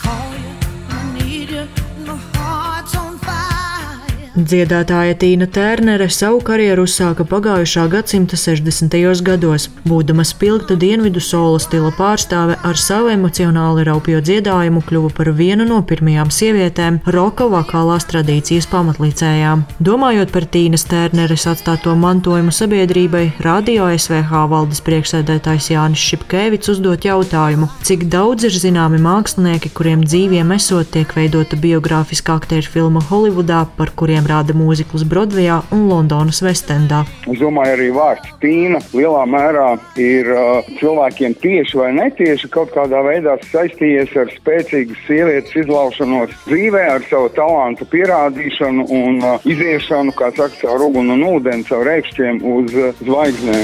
Dziedātāja Tīna Tērnere savu karjeru uzsāka pagājušā gadsimta 60. gados. Būdama spilgta dienvidu soula stila pārstāve, ar savu emocionāli raupjo dziedājumu kļuva par vienu no pirmajām sievietēm roka vokālās tradīcijas pamatlicējām. Domājot par Tīnas Tērneres atstāto mantojumu sabiedrībai, Radio SVH valdes priekšsēdētājs Jānis Šipkēvits uzdot jautājumu, cik daudz ir zināmi mākslinieki, kuriem dzīviem esot tiek veidota biogrāfiska aktieru filma Holivudā, par kuriem rāda mūzikls Brodvejā un Londonas Vestendā. Es domāju, arī vārds Tīna lielā mērā ir cilvēkiem tieši vai netieši kaut kādā veidā saistījies ar spēcīgas sievietes izlaušanos dzīvē, ar savu talantu pierādīšanu un iziešanu, kā saka, caur uguni un ūdeni, caur rēkšķiem uz zvaigznēm.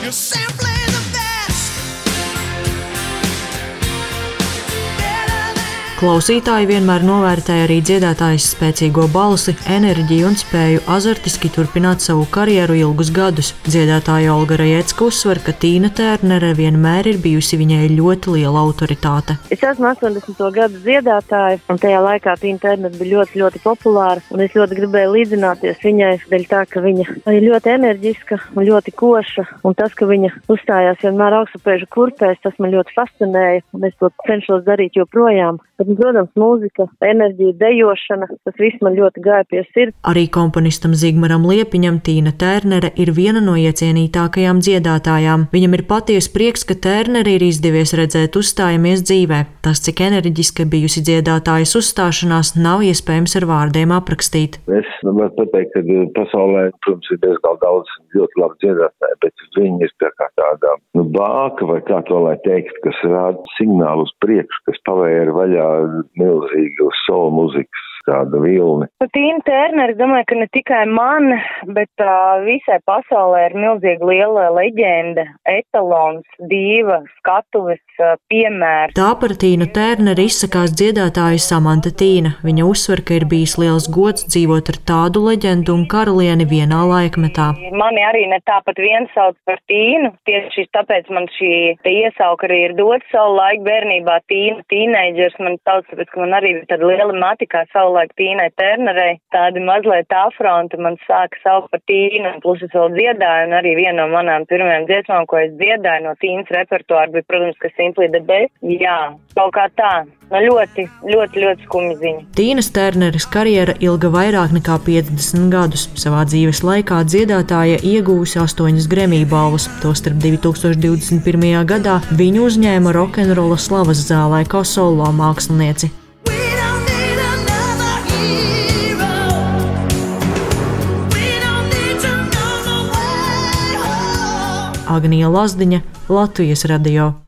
Klausītāji vienmēr novērtēja arī dziedātājas spēcīgo balsi, enerģiju un spēju azartiski turpināt savu karjeru ilgus gadus. Dziedātāja Olga Rajecka uzsver, ka Tīna Tērnere vienmēr ir bijusi viņai ļoti liela autoritāte. Es esmu 80. gadu dziedātāja, un tajā laikā Tīna Tērnere bija ļoti, ļoti populāra, un es ļoti gribēju līdzināties viņai, dēļ tā, ka viņa ir ļoti enerģiska un ļoti koša, un tas, ka viņa uzstājās vienmēr augstupēžu kurpēs, tas man ļoti fascinēja, un es to cenšos darīt joprojām. Bet, protams, mūzika, enerģija, dejošana, tas viss man ļoti gāja pie sirds. Arī komponistam Zigmaram Liepiņam Tīna Tērnere ir viena no iecienītākajām dziedātājām. Viņam ir patiesa prieks, ka Tērneri ir izdevies redzēt uzstājamies dzīvē. Tas, cik enerģiska bijusi dziedātājas uzstāšanās, nav iespējams ar vārdiem aprakstīt. Es varu pateikt, ka pasaulē, protams, ir diezgan daudz ļoti labi dziedātāji, bet viņi ir tā kā tāda bāka vai kā to lai teikt, kas rāda signālu uz priekšu, kas pavēra vaļā milzīgu soul mūzikas tāda vilni. Tīna Tērnere, domāju, ka ne tikai man, bet visai pasaulē ir milzīgi liela leģenda, etalons, dīva, skatuves, piemērs. Tā par Tīnu Tērneri izsakās dziedātāja Samanta Tīna. Viņa uzsver, ka ir bijis liels gods dzīvot ar tādu leģendu un karalieni vienā laikmetā. Mani arī ne tāpat vien sauc par Tīnu, tieši tāpēc man šī iesauka arī ir dot savu laiku bērnībā Tīna, tīneidžers man sauc, tāpēc, ka man arī tāda liela matikā savulaik Tīnai Tērnerei, tādi mazliet afronti man sāka saukt par Tīnu, un plus es vēl dziedāju, un arī viena no manām pirmajām dziesmām, ko es dziedāju no Tīnas repertuāra, bija, protams, ka Simply the Best. Jā, kaut kā tā. Ļoti skumja ziņa. Tīnas Tērneres karjera ilga vairāk nekā 50 gadus. Savā dzīves laikā dziedātāja iegūsi 8 Grammy balvas. Tostarp 2021. gadā viņu uzņēma rokenrola slavas zālē kā solo mākslinieci. Agnija Lazdiņa, Latvijas radio.